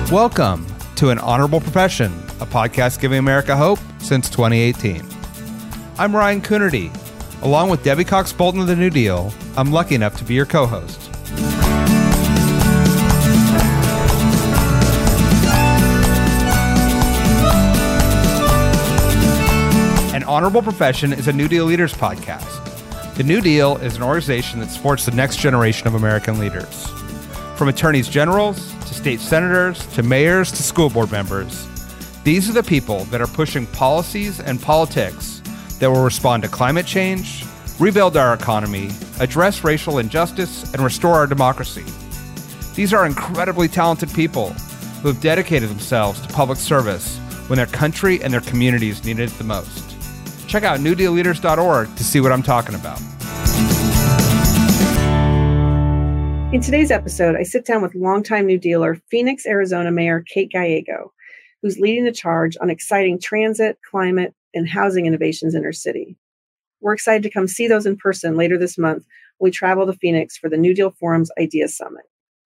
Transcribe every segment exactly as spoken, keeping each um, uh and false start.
Welcome to An Honorable Profession, a podcast giving America hope since twenty eighteen. I'm Ryan Coonerty. Along with Debbie Cox Bolton of the New Deal, I'm lucky enough to be your co-host. An Honorable Profession is a New Deal Leaders podcast. The New Deal is an organization that supports the next generation of American leaders. From attorneys generals to state senators to mayors to school board members, these are the people that are pushing policies and politics that will respond to climate change, rebuild our economy, address racial injustice, and restore our democracy. These are incredibly talented people who have dedicated themselves to public service when their country and their communities needed it the most. Check out new deal leaders dot org to see what I'm talking about. In today's episode, I sit down with longtime New Dealer, Phoenix, Arizona Mayor Kate Gallego, who's leading the charge on exciting transit, climate, and housing innovations in her city. We're excited to come see those in person later this month when we travel to Phoenix for the New Deal Forum's Idea Summit.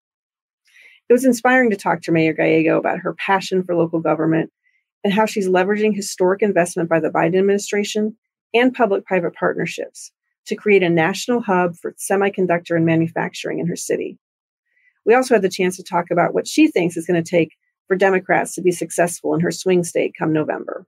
It was inspiring to talk to Mayor Gallego about her passion for local government and how she's leveraging historic investment by the Biden administration and public-private partnerships to create a national hub for semiconductor and manufacturing in her city. We also had the chance to talk about what she thinks is going to take for Democrats to be successful in her swing state come November.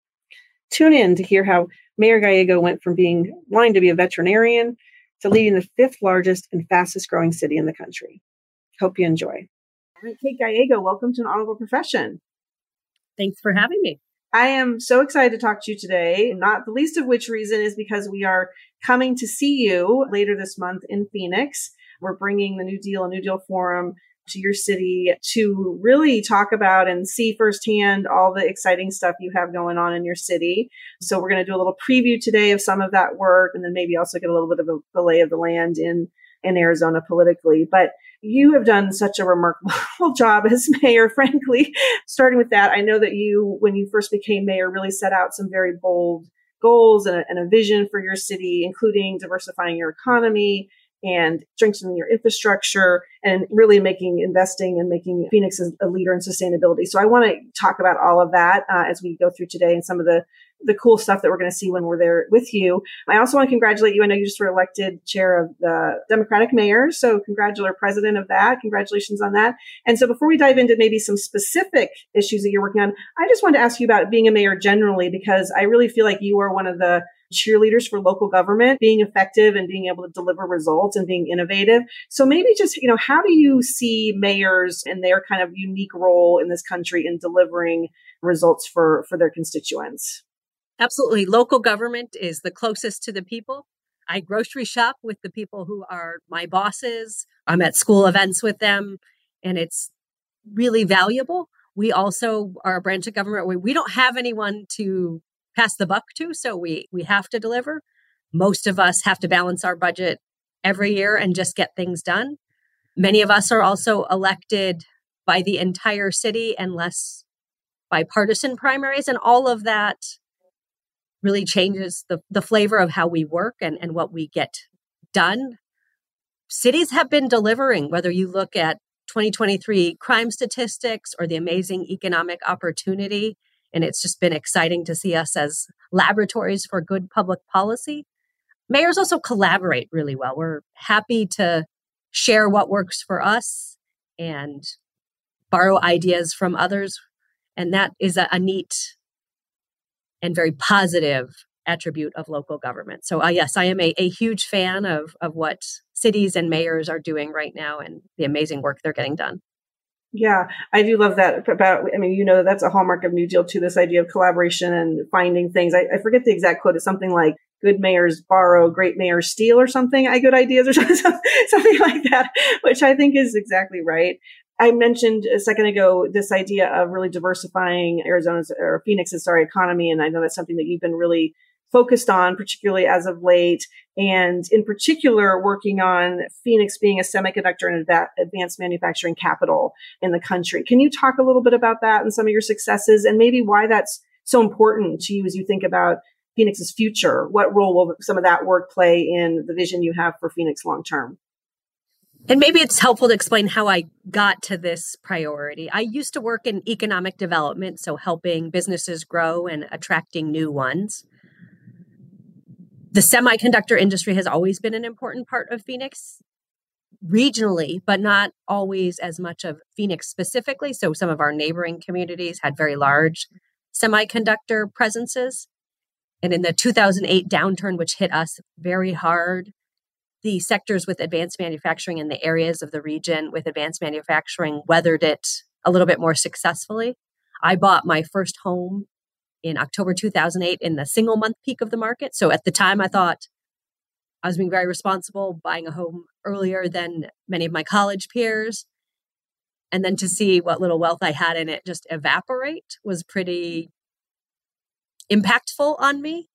Tune in to hear how Mayor Gallego went from being wanting to be a veterinarian to leading the fifth largest and fastest growing city in the country. Hope you enjoy. All right, Kate Gallego, welcome to An Honorable Profession. Thanks for having me. I am so excited to talk to you today, not the least of which reason is because we are coming to see you later this month in Phoenix. We're bringing the New Deal and New Deal Forum to your city to really talk about and see firsthand all the exciting stuff you have going on in your city. So we're going to do a little preview today of some of that work and then maybe also get a little bit of a lay of the land in, in Arizona politically. But you have done such a remarkable job as mayor, frankly. Starting with that, I know that you, when you first became mayor, really set out some very bold goals and a, and a vision for your city, including diversifying your economy and strengthening your infrastructure and really making investing and making Phoenix a leader in sustainability. So I want to talk about all of that uh, as we go through today and some of the the cool stuff that we're going to see when we're there with you. I also want to congratulate you. I know you just were elected chair of the Democratic Mayor. So congratulate president of that. Congratulations on that. And so before we dive into maybe some specific issues that you're working on, I just wanted to ask you about being a mayor generally, because I really feel like you are one of the cheerleaders for local government, being effective and being able to deliver results and being innovative. So maybe just, you know, how do you see mayors and their kind of unique role in this country in delivering results for, for their constituents? Absolutely. Local government is the closest to the people. I grocery shop with the people who are my bosses. I'm at school events with them, and it's really valuable. We also are a branch of government where we don't have anyone to pass the buck to, so we we have to deliver. Most of us have to balance our budget every year and just get things done. Many of us are also elected by the entire city and less by partisan primaries, and all of that really changes the, the flavor of how we work and, and what we get done. Cities have been delivering, whether you look at twenty twenty-three crime statistics or the amazing economic opportunity. And it's just been exciting to see us as laboratories for good public policy. Mayors also collaborate really well. We're happy to share what works for us and borrow ideas from others. And that is a, a neat and very positive attribute of local government. So uh, yes, I am a, a huge fan of, of what cities and mayors are doing right now and the amazing work they're getting done. Yeah, I do love that about, I mean, you know, that's a hallmark of New Deal too, this idea of collaboration and finding things. I, I forget the exact quote. It's something like good mayors borrow, great mayors steal or something. I good ideas or something, something like that, which I think is exactly right. I mentioned a second ago this idea of really diversifying Arizona's or Phoenix's sorry economy, and I know that's something that you've been really focused on, particularly as of late, and in particular working on Phoenix being a semiconductor and advanced manufacturing capital in the country. Can you talk a little bit about that and some of your successes, and maybe why that's so important to you as you think about Phoenix's future? What role will some of that work play in the vision you have for Phoenix long term? And maybe it's helpful to explain how I got to this priority. I used to work in economic development, so helping businesses grow and attracting new ones. The semiconductor industry has always been an important part of Phoenix, regionally, but not always as much of Phoenix specifically. So some of our neighboring communities had very large semiconductor presences. And in the two thousand eight downturn, which hit us very hard, the sectors with advanced manufacturing and the areas of the region with advanced manufacturing weathered it a little bit more successfully. I bought my first home in October two thousand eight in the single month peak of the market. So at the time, I thought I was being very responsible, buying a home earlier than many of my college peers. And then to see what little wealth I had in it just evaporate was pretty impactful on me.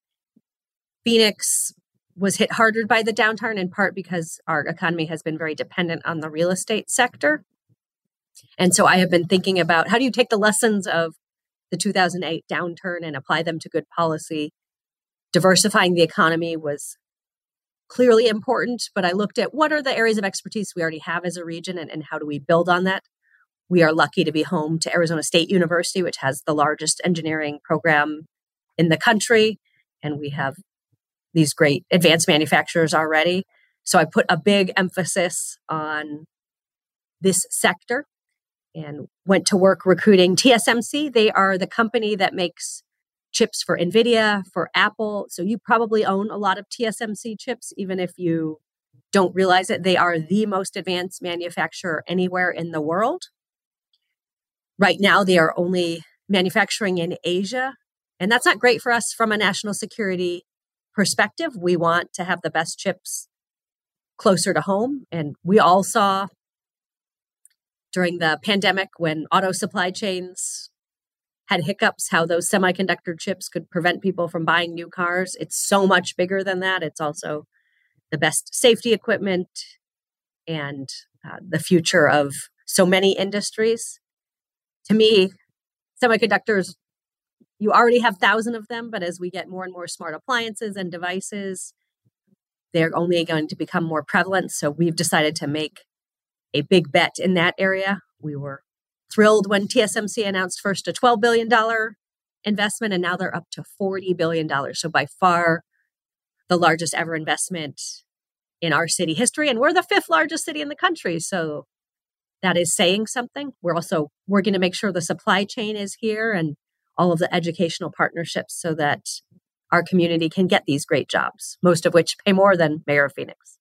Phoenix was hit harder by the downturn, in part because our economy has been very dependent on the real estate sector. And so I have been thinking about how do you take the lessons of the two thousand eight downturn and apply them to good policy. Diversifying the economy was clearly important, but I looked at what are the areas of expertise we already have as a region and, and how do we build on that? We are lucky to be home to Arizona State University, which has the largest engineering program in the country. And we have these great advanced manufacturers already. So I put a big emphasis on this sector and went to work recruiting T S M C. They are the company that makes chips for NVIDIA, for Apple. So you probably own a lot of T S M C chips, even if you don't realize it. They are the most advanced manufacturer anywhere in the world. Right now, they are only manufacturing in Asia. And that's not great for us from a national security perspective. We want to have the best chips closer to home. And we all saw during the pandemic when auto supply chains had hiccups, how those semiconductor chips could prevent people from buying new cars. It's so much bigger than that. It's also the best safety equipment and uh, the future of so many industries. To me, semiconductors, you already have thousands of them, but as we get more and more smart appliances and devices, they're only going to become more prevalent. So we've decided to make a big bet in that area. We were thrilled when T S M C announced first a twelve billion dollars investment, and now they're up to forty billion dollars. So by far the largest ever investment in our city history. And we're the fifth largest city in the country. So that is saying something. We're also working to make sure the supply chain is here and all of the educational partnerships so that our community can get these great jobs, most of which pay more than Mayor of Phoenix.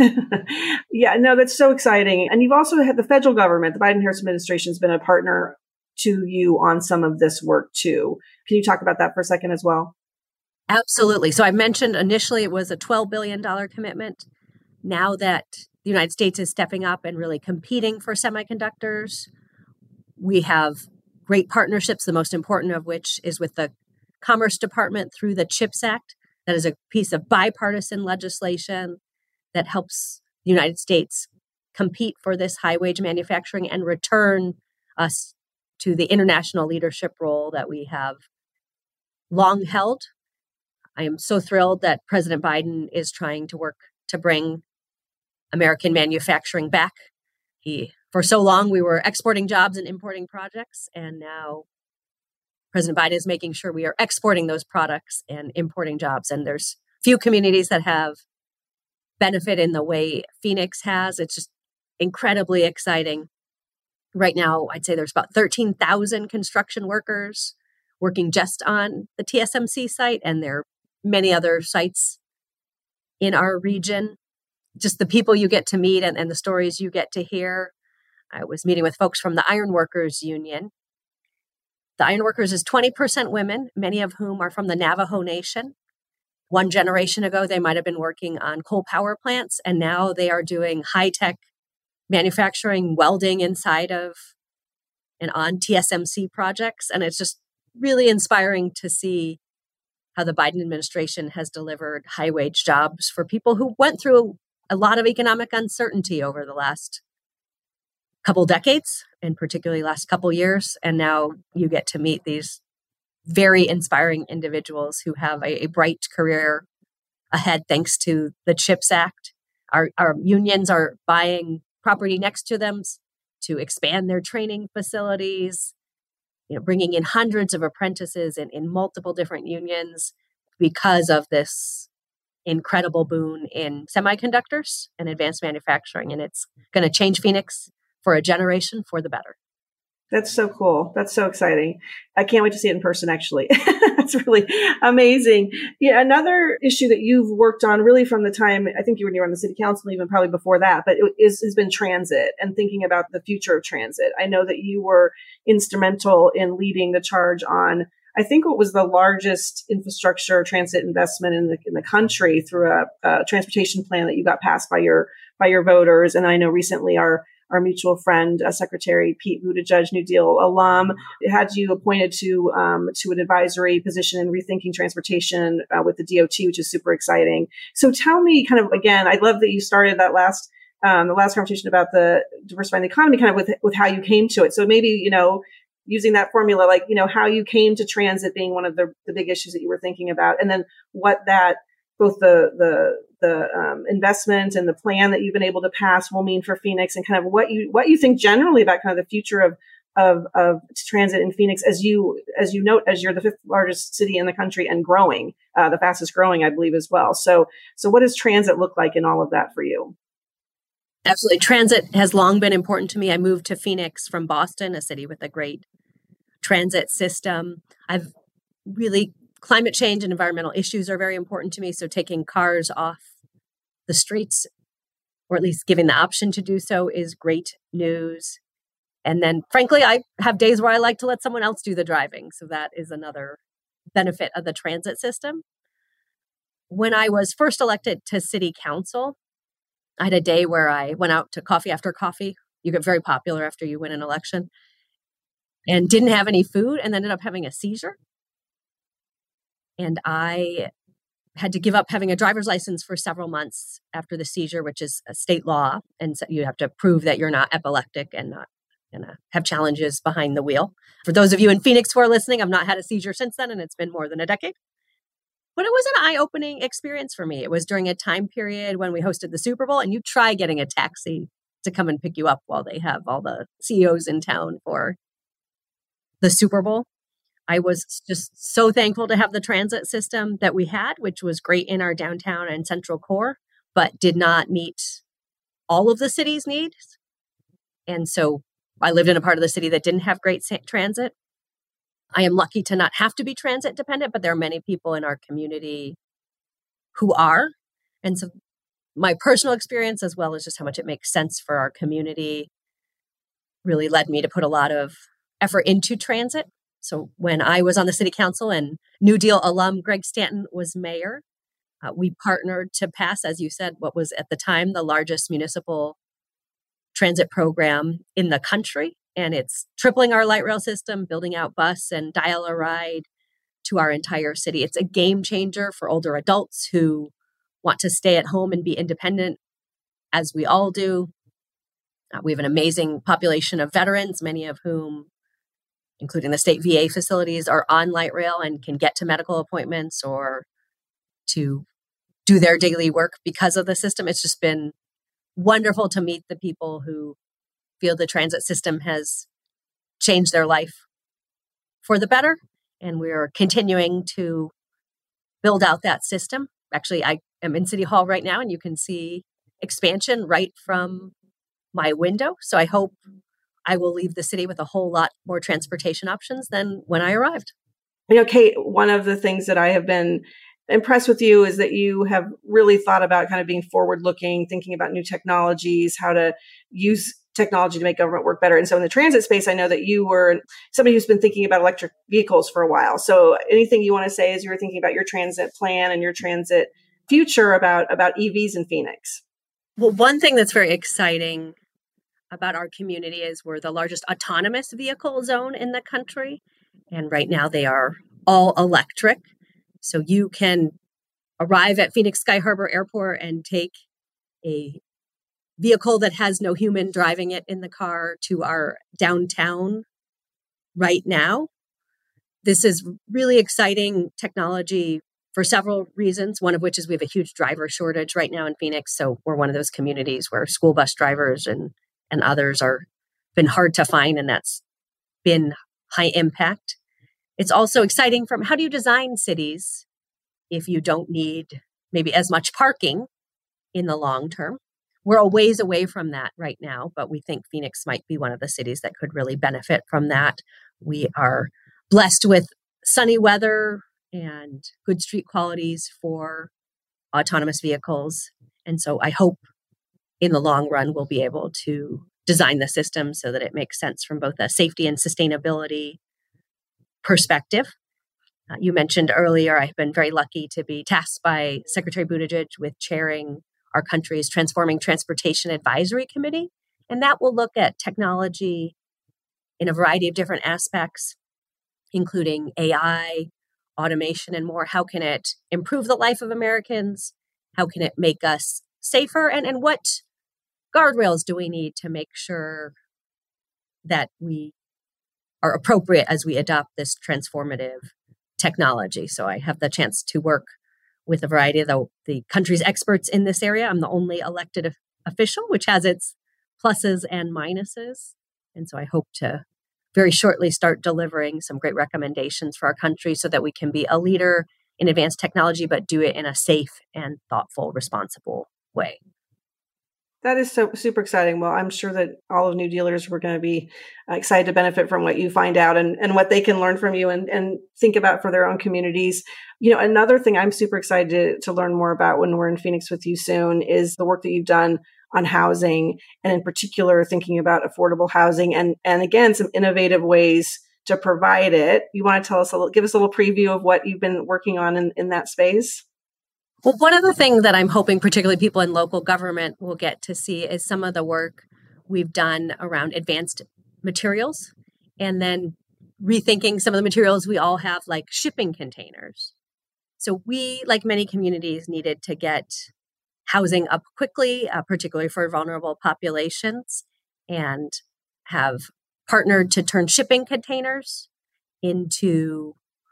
Yeah, no, that's so exciting. And you've also had the federal government, the Biden-Harris administration has been a partner to you on some of this work too. Can you talk about that for a second as well? Absolutely. So I mentioned initially it was a twelve billion dollars commitment. Now that the United States is stepping up and really competing for semiconductors, we have great partnerships, the most important of which is with the Commerce Department through the CHIPS Act. That is a piece of bipartisan legislation that helps the United States compete for this high-wage manufacturing and return us to the international leadership role that we have long held. I am so thrilled that President Biden is trying to work to bring American manufacturing back. He, for so long, we were exporting jobs and importing projects, and now President Biden is making sure we are exporting those products and importing jobs. And there's few communities that have benefit in the way Phoenix has. It's just incredibly exciting. Right now, I'd say there's about thirteen thousand construction workers working just on the T S M C site, and there are many other sites in our region. Just the people you get to meet and, and the stories you get to hear. I was meeting with folks from the Ironworkers Union. The Ironworkers is twenty percent women, many of whom are from the Navajo Nation. One generation ago, they might have been working on coal power plants, and now they are doing high-tech manufacturing, welding inside of and on T S M C projects. And it's just really inspiring to see how the Biden administration has delivered high-wage jobs for people who went through a lot of economic uncertainty over the last couple decades, and particularly last couple years. And now you get to meet these very inspiring individuals who have a, a bright career ahead thanks to the CHIPS Act. Our, our unions are buying property next to them to expand their training facilities, you know, bringing in hundreds of apprentices in, in multiple different unions because of this incredible boom in semiconductors and advanced manufacturing. And it's going to change Phoenix for a generation for the better. That's so cool. That's so exciting. I can't wait to see it in person, actually. That's really amazing. Yeah, another issue that you've worked on really from the time, I think you were on the city council, even probably before that, but it is, has been transit and thinking about the future of transit. I know that you were instrumental in leading the charge on, I think what was the largest infrastructure transit investment in the in the country through a, a transportation plan that you got passed by your by your voters. And I know recently our our mutual friend, uh, Secretary Pete Buttigieg, New Deal alum, had you appointed to um, to an advisory position in rethinking transportation uh, with the D O T, which is super exciting. So tell me, kind of again, I love that you started that last um, the last conversation about the diversifying the economy, kind of with with how you came to it. So maybe you know. Using that formula, like, you know, how you came to transit being one of the, the big issues that you were thinking about, and then what that, both the, the, the um, investment and the plan that you've been able to pass will mean for Phoenix, and kind of what you, what you think generally about kind of the future of, of, of transit in Phoenix, as you, as you note, as you're the fifth largest city in the country and growing, uh, the fastest growing, I believe, as well. So, so what does transit look like in all of that for you? Absolutely. Transit has long been important to me. I moved to Phoenix from Boston, a city with a great transit system. I've really, climate change and environmental issues are very important to me. So taking cars off the streets, or at least giving the option to do so, is great news. And then, frankly, I have days where I like to let someone else do the driving. So that is another benefit of the transit system. When I was first elected to city council, I had a day where I went out to coffee after coffee. You get very popular after you win an election. And didn't have any food and ended up having a seizure. And I had to give up having a driver's license for several months after the seizure, which is a state law. And so you have to prove that you're not epileptic and not going to have challenges behind the wheel. For those of you in Phoenix who are listening, I've not had a seizure since then, and it's been more than a decade. But it was an eye-opening experience for me. It was during a time period when we hosted the Super Bowl, and you try getting a taxi to come and pick you up while they have all the C E Os in town for the Super Bowl. I was just so thankful to have the transit system that we had, which was great in our downtown and central core, but did not meet all of the city's needs. And so I lived in a part of the city that didn't have great transit. I am lucky to not have to be transit dependent, but there are many people in our community who are. And so my personal experience, as well as just how much it makes sense for our community, really led me to put a lot of effort into transit. So when I was on the city council and New Deal alum Greg Stanton was mayor, uh, we partnered to pass, as you said, what was at the time the largest municipal transit program in the country. And it's tripling our light rail system, building out bus and dial-a-ride to our entire city. It's a game changer for older adults who want to stay at home and be independent, as we all do. Uh, we have an amazing population of veterans, many of whom, including the state V A facilities, are on light rail and can get to medical appointments or to do their daily work because of the system. It's just been wonderful to meet the people who feel the transit system has changed their life for the better. And we're continuing to build out that system. Actually, I am in City Hall right now, and you can see expansion right from my window. So I hope I will leave the city with a whole lot more transportation options than when I arrived. You know, Kate, one of the things that I have been impressed with you is that you have really thought about kind of being forward looking, thinking about new technologies, how to use technology to make government work better. And so in the transit space, I know that you were somebody who's been thinking about electric vehicles for a while. So anything you want to say as you were thinking about your transit plan and your transit future about, about E Vs in Phoenix? Well, one thing that's very exciting about our community is we're the largest autonomous vehicle zone in the country. And right now they are all electric. So you can arrive at Phoenix Sky Harbor Airport and take a vehicle that has no human driving it in the car to our downtown right now. This is really exciting technology for several reasons, one of which is we have a huge driver shortage right now in Phoenix. So we're one of those communities where school bus drivers and, and others are been hard to find, and that's been high impact. It's also exciting from how do you design cities if you don't need maybe as much parking in the long term? We're a ways away from that right now, but we think Phoenix might be one of the cities that could really benefit from that. We are blessed with sunny weather and good street qualities for autonomous vehicles. And so I hope in the long run, we'll be able to design the system so that it makes sense from both a safety and sustainability perspective. Uh, you mentioned earlier, I've been very lucky to be tasked by Secretary Buttigieg with chairing our country's Transforming Transportation Advisory Committee. And that will look at technology in a variety of different aspects, including A I, automation, and more. How can it improve the life of Americans? How can it make us safer? And, and what guardrails do we need to make sure that we are appropriate as we adopt this transformative technology? So I have the chance to work with a variety of the, the country's experts in this area. I'm the only elected of, official, which has its pluses and minuses. And so I hope to very shortly start delivering some great recommendations for our country so that we can be a leader in advanced technology, but do it in a safe and thoughtful, responsible way. That is so super exciting. Well, I'm sure that all of New Dealers were going to be excited to benefit from what you find out and, and what they can learn from you and, and think about for their own communities. You know, another thing I'm super excited to, to learn more about when we're in Phoenix with you soon is the work that you've done on housing, and in particular, thinking about affordable housing and, and again, some innovative ways to provide it. You want to tell us a little, give us a little preview of what you've been working on in, in that space? Well, one of the things that I'm hoping particularly people in local government will get to see is some of the work we've done around advanced materials and then rethinking some of the materials we all have, like shipping containers. So we, like many communities, needed to get housing up quickly, uh, particularly for vulnerable populations, and have partnered to turn shipping containers into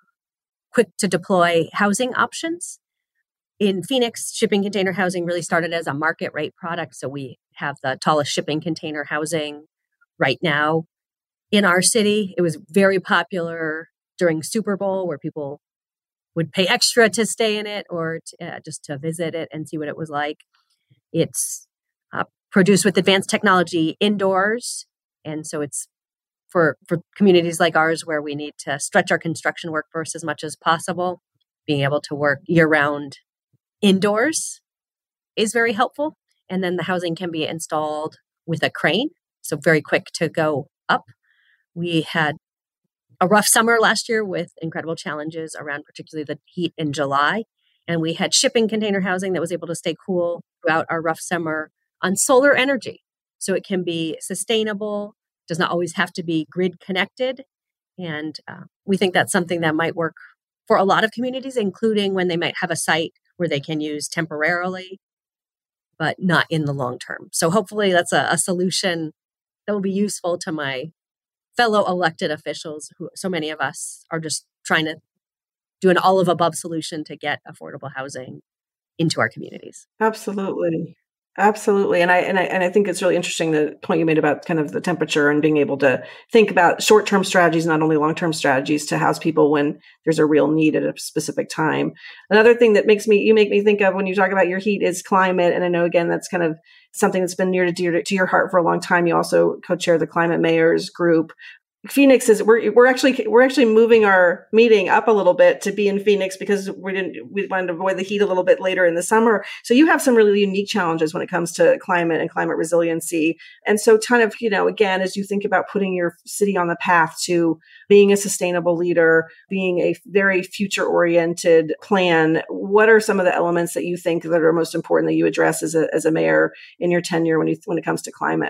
quick to deploy housing options. In Phoenix, shipping container housing really started as a market rate product. So we have the tallest shipping container housing right now in our city. It was very popular during Super Bowl, where people would pay extra to stay in it or to, uh, just to visit it and see what it was like. It's uh, produced with advanced technology indoors. And so it's for, for communities like ours where we need to stretch our construction workforce as much as possible. Being able to work year-round indoors is very helpful. And then the housing can be installed with a crane, so very quick to go up. We had a rough summer last year with incredible challenges around particularly the heat in July. And we had shipping container housing that was able to stay cool throughout our rough summer on solar energy. So it can be sustainable, does not always have to be grid connected. And uh, we think that's something that might work for a lot of communities, including when they might have a site where they can use temporarily, but not in the long term. So hopefully that's a, a solution that will be useful to my fellow elected officials, who so many of us are just trying to do an all of above solution to get affordable housing into our communities. Absolutely. Absolutely. And I, and I, and I think it's really interesting the point you made about kind of the temperature and being able to think about short-term strategies, not only long-term strategies to house people when there's a real need at a specific time. Another thing that makes me, you make me think of when you talk about your heat is climate. And I know, again, that's kind of something that's been near to dear to your heart for a long time. You also co-chair the Climate Mayors Group. Phoenix is we're we're actually we're actually moving our meeting up a little bit to be in Phoenix because we didn't we wanted to avoid the heat a little bit later in the summer. So you have some really unique challenges when it comes to climate and climate resiliency. And so kind of, you know, again, as you think about putting your city on the path to being a sustainable leader, being a very future oriented plan, what are some of the elements that you think that are most important that you address as a as a mayor in your tenure when you when it comes to climate?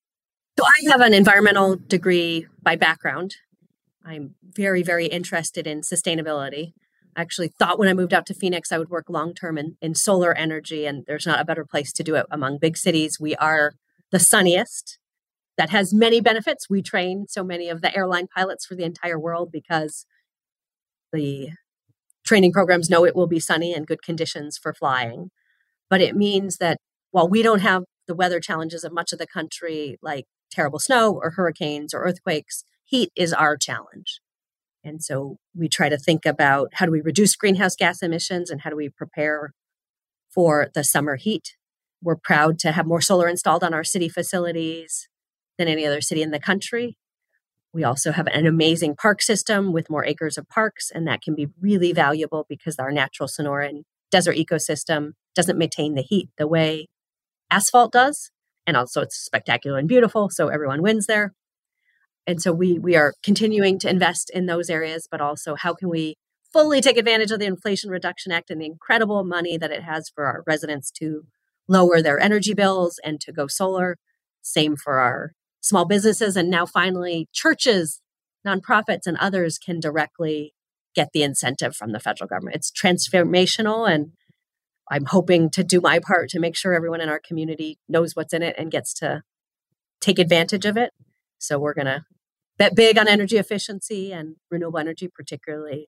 So I have an environmental degree by background. I'm very, very interested in sustainability. I actually thought when I moved out to Phoenix, I would work long-term in, in solar energy, and there's not a better place to do it among big cities. We are the sunniest. That has many benefits. We train so many of the airline pilots for the entire world because the training programs know it will be sunny and good conditions for flying. But it means that while we don't have the weather challenges of much of the country, like terrible snow or hurricanes or earthquakes, heat is our challenge. And so we try to think about how do we reduce greenhouse gas emissions and how do we prepare for the summer heat. We're proud to have more solar installed on our city facilities than any other city in the country. We also have an amazing park system with more acres of parks, and that can be really valuable because our natural Sonoran desert ecosystem doesn't maintain the heat the way asphalt does. And also it's spectacular and beautiful, so everyone wins there. And so we we are continuing to invest in those areas, but also how can we fully take advantage of the Inflation Reduction Act and the incredible money that it has for our residents to lower their energy bills and to go solar. Same for our small businesses. And now finally, churches, nonprofits, and others can directly get the incentive from the federal government. It's transformational, and I'm hoping to do my part to make sure everyone in our community knows what's in it and gets to take advantage of it. So we're going to bet big on energy efficiency and renewable energy, particularly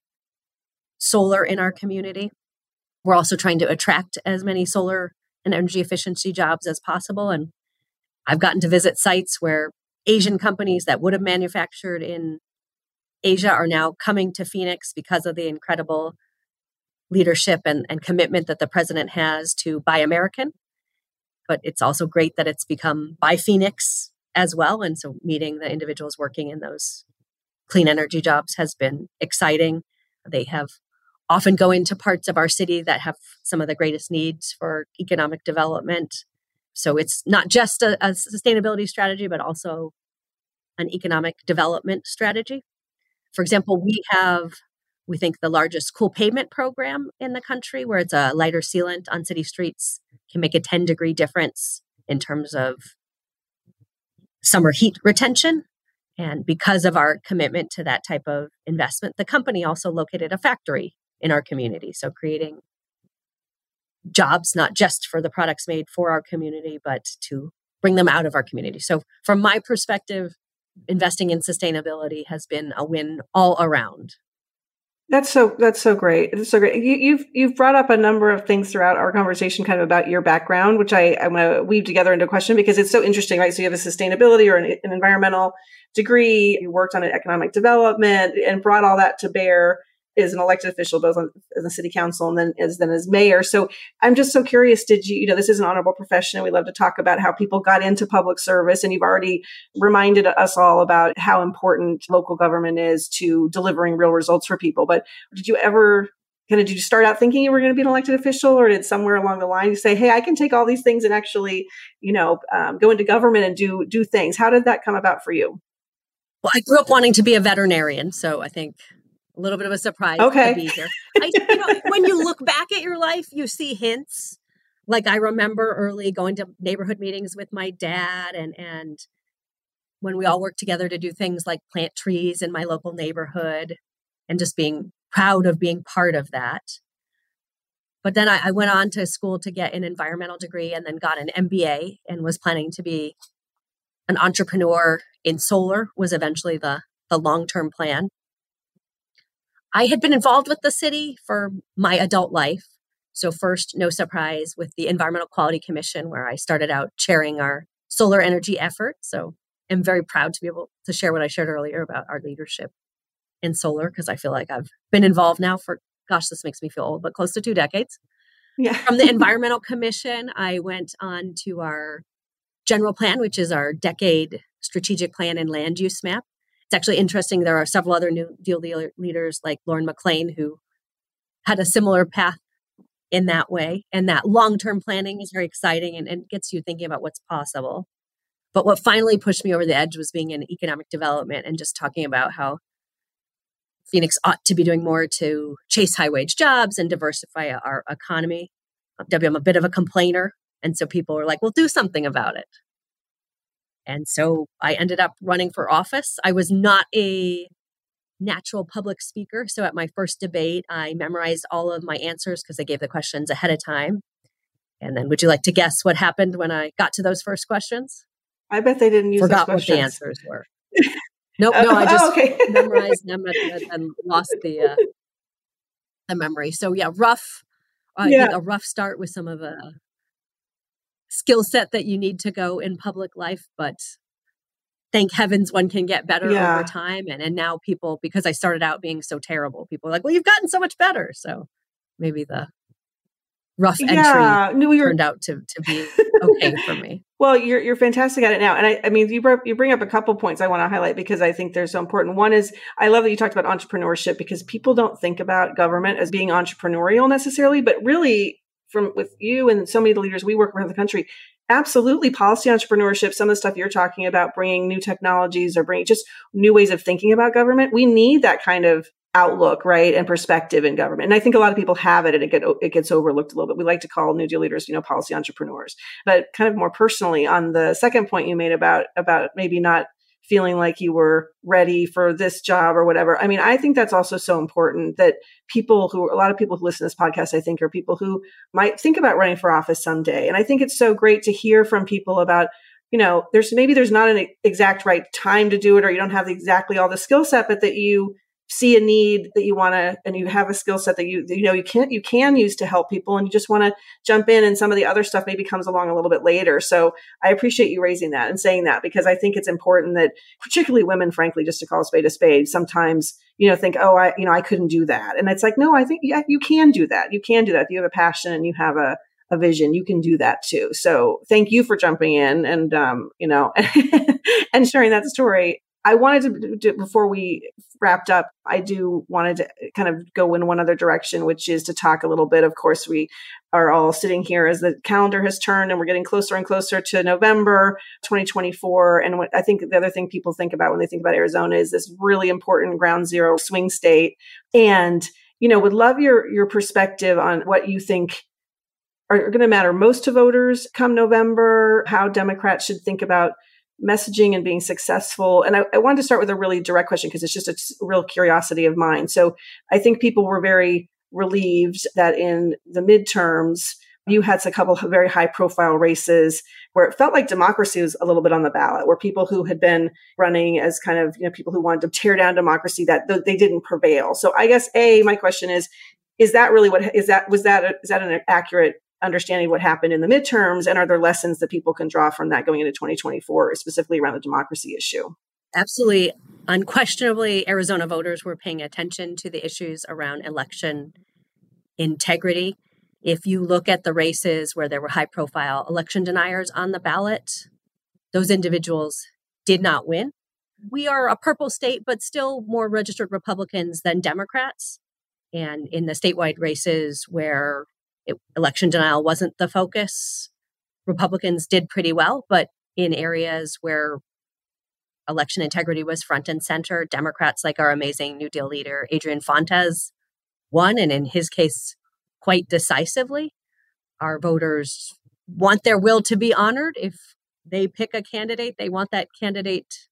solar in our community. We're also trying to attract as many solar and energy efficiency jobs as possible. And I've gotten to visit sites where Asian companies that would have manufactured in Asia are now coming to Phoenix because of the incredible leadership and, and commitment that the president has to Buy American. But it's also great that it's become Buy Phoenix as well. And so meeting the individuals working in those clean energy jobs has been exciting. They have often go into parts of our city that have some of the greatest needs for economic development. So it's not just a, a sustainability strategy, but also an economic development strategy. For example, we have, we think, the largest cool pavement program in the country, where it's a lighter sealant on city streets, can make a ten degree difference in terms of summer heat retention. And because of our commitment to that type of investment, the company also located a factory in our community. So creating jobs, not just for the products made for our community, but to bring them out of our community. So from my perspective, investing in sustainability has been a win all around. That's so that's so great. It's so great. You, you've you've brought up a number of things throughout our conversation, kind of about your background, which I I'm going to weave together into a question because it's so interesting, right? So you have a sustainability or an, an environmental degree. You worked on an economic development and brought all that to bear as an elected official, both on, in the city council and then as then as mayor. So I'm just so curious, did you, you know, this is an honorable profession and we love to talk about how people got into public service, and you've already reminded us all about how important local government is to delivering real results for people. But did you ever kind of, did you start out thinking you were going to be an elected official, or did somewhere along the line you say, hey, I can take all these things and actually, you know, um, go into government and do, do things? How did that come about for you? Well, I grew up wanting to be a veterinarian. So I think a little bit of a surprise okay. to be here. I, you know, when you look back at your life, you see hints. Like I remember early going to neighborhood meetings with my dad, and and when we all worked together to do things like plant trees in my local neighborhood, and just being proud of being part of that. But then I, I went on to school to get an environmental degree, and then got an M B A, and was planning to be an entrepreneur in solar. Was eventually the the long-term plan. I had been involved with the city for my adult life. So first, no surprise, with the Environmental Quality Commission, where I started out chairing our solar energy effort. So I'm very proud to be able to share what I shared earlier about our leadership in solar, because I feel like I've been involved now for, gosh, this makes me feel old, but close to two decades. Yeah. From the Environmental Commission, I went on to our general plan, which is our decade strategic plan and land use map. It's actually interesting. There are several other New Deal leaders like Lauren McLean who had a similar path in that way. And that long-term planning is very exciting and, and gets you thinking about what's possible. But what finally pushed me over the edge was being in economic development and just talking about how Phoenix ought to be doing more to chase high-wage jobs and diversify our economy. W, I'm a bit of a complainer. And so people were like, well, do something about it. And so I ended up running for office. I was not a natural public speaker. So at my first debate, I memorized all of my answers because I gave the questions ahead of time. And then would you like to guess what happened when I got to those first questions? I bet they didn't use Forgot those what the questions. answers were. Nope, no, I just oh, okay. memorized them and, and lost the uh, the memory. So yeah, rough, uh, Yeah. I think a rough start with some of the skill set that you need to go in public life, but thank heavens one can get better Yeah. over time. And and now people, because I started out being so terrible, people are like, well, you've gotten so much better. So maybe the rough Yeah. entry No, you're turned out to, to be okay for me. Well, you're you're fantastic at it now, and I, I mean, you brought, you bring up a couple points I want to highlight because I think they're so important. One is I love that you talked about entrepreneurship because people don't think about government as being entrepreneurial necessarily, but really, from with you and so many of the leaders we work around the country, absolutely policy entrepreneurship. Some of the stuff you're talking about, bringing new technologies or bringing just new ways of thinking about government. We need that kind of outlook, right, and perspective in government. And I think a lot of people have it, and it get it gets overlooked a little bit. We like to call New Deal leaders, you know, policy entrepreneurs. But kind of more personally, on the second point you made about about maybe not feeling like you were ready for this job or whatever. I mean, I think that's also so important that people who, a lot of people who listen to this podcast, I think, are people who might think about running for office someday. And I think it's so great to hear from people about, you know, there's maybe there's not an exact right time to do it, or you don't have exactly all the skill set, but that you see a need that you want to, and you have a skill set that you, you know, you can, you can use to help people, and you just want to jump in, and some of the other stuff maybe comes along a little bit later. So I appreciate you raising that and saying that, because I think it's important that particularly women, frankly, just to call a spade a spade, sometimes, you know, think, oh, I, you know, I couldn't do that. And it's like, no, I think, yeah, you can do that. You can do that. If you have a passion and you have a, a vision, you can do that too. So thank you for jumping in and, um, you know, and sharing that story. I wanted to do, before we wrapped up, I do wanted to kind of go in one other direction, which is to talk a little bit. Of course, we are all sitting here as the calendar has turned and we're getting closer and closer to November twenty twenty-four. And what I think the other thing people think about when they think about Arizona is this really important ground zero swing state. And, you know, would love your, your perspective on what you think are going to matter most to voters come November, how Democrats should think about messaging and being successful. And I, I wanted to start with a really direct question because it's just a real curiosity of mine. So I think people were very relieved that in the midterms, you had a couple of very high profile races where it felt like democracy was a little bit on the ballot, where people who had been running as kind of, you know, people who wanted to tear down democracy, that they didn't prevail. So I guess, A, my question is, is that really what, is that, was that, a, is that an accurate understanding what happened in the midterms? And are there lessons that people can draw from that going into twenty twenty-four, specifically around the democracy issue? Absolutely. Unquestionably, Arizona voters were paying attention to the issues around election integrity. If you look at the races where there were high profile election deniers on the ballot, those individuals did not win. We are a purple state, but still more registered Republicans than Democrats. And in the statewide races where It, election denial wasn't the focus, Republicans did pretty well, but in areas where election integrity was front and center, Democrats, like our amazing New Deal leader, Adrian Fontes, won, and in his case, quite decisively. Our voters want their will to be honored. If they pick a candidate, they want that candidate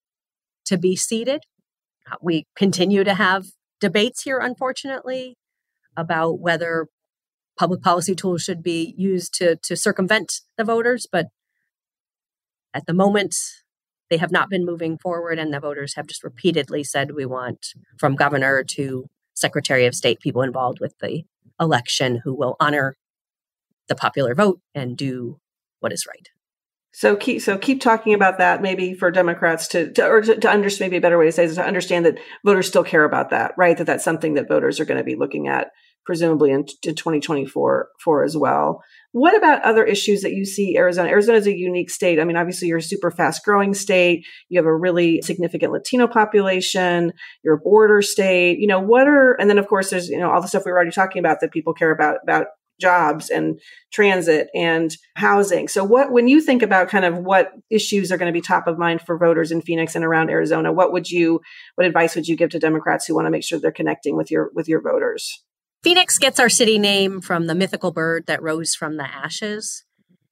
to be seated. We continue to have debates here, unfortunately, about whether public policy tools should be used to, to circumvent the voters. But at the moment, they have not been moving forward, and the voters have just repeatedly said we want, from governor to secretary of state, people involved with the election who will honor the popular vote and do what is right. So keep so keep talking about that, maybe for Democrats to, to or to, to understand, maybe a better way to say it is to understand that voters still care about that, right? That that's something that voters are going to be looking at presumably in, in twenty twenty-four for as well. What about other issues that you see Arizona? Arizona is a unique state. I mean, obviously you're a super fast growing state. You have a really significant Latino population. You're a border state. You know, what are, and then of course there's, you know, all the stuff we were already talking about that people care about, about jobs and transit and housing. So what, when you think about kind of what issues are going to be top of mind for voters in Phoenix and around Arizona, what would you, what advice would you give to Democrats who want to make sure they're connecting with your, with your voters? Phoenix gets our city name from the mythical bird that rose from the ashes.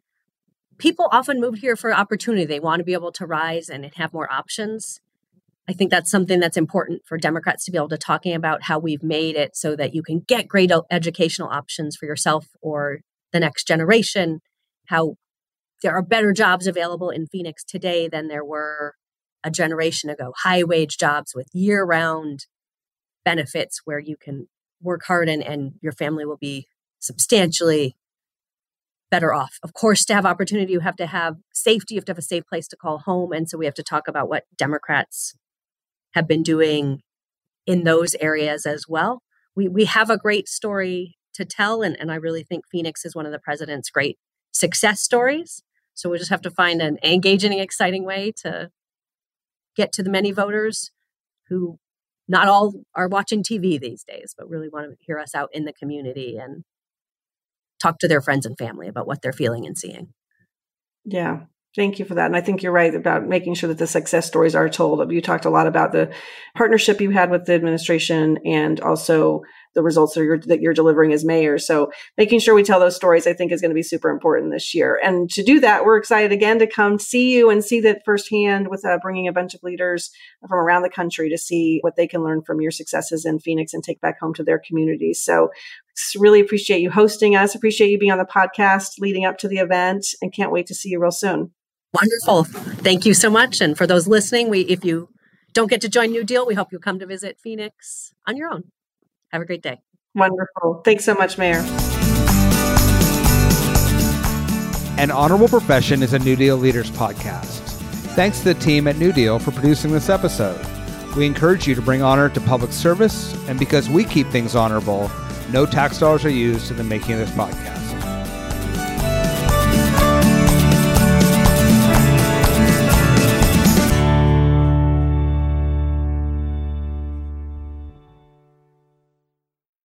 People often move here for opportunity. They want to be able to rise and have more options. I think that's something that's important for Democrats to be able to talking about, how we've made it so that you can get great educational options for yourself or the next generation, how there are better jobs available in Phoenix today than there were a generation ago, high wage jobs with year-round benefits where you can work hard and, and your family will be substantially better off. Of course, to have opportunity, you have to have safety. You have to have a safe place to call home. And so we have to talk about what Democrats have been doing in those areas as well. We we have a great story to tell. And, and I really think Phoenix is one of the president's great success stories. So we just have to find an engaging and exciting way to get to the many voters who not all are watching T V these days, but really want to hear us out in the community and talk to their friends and family about what they're feeling and seeing. Yeah. Thank you for that. And I think you're right about making sure that the success stories are told. You talked a lot about the partnership you had with the administration and also the results that you're, that you're delivering as mayor. So making sure we tell those stories, I think, is going to be super important this year. And to do that, we're excited again to come see you and see that firsthand with uh, bringing a bunch of leaders from around the country to see what they can learn from your successes in Phoenix and take back home to their communities. So really appreciate you hosting us. Appreciate you being on the podcast leading up to the event and can't wait to see you real soon. Wonderful. Thank you so much. And for those listening, we if you don't get to join New Deal, we hope you'll come to visit Phoenix on your own. Have a great day. Wonderful. Thanks so much, Mayor. An Honorable Profession is a New Deal Leaders podcast. Thanks to the team at New Deal for producing this episode. We encourage you to bring honor to public service, and because we keep things honorable, no tax dollars are used in the making of this podcast.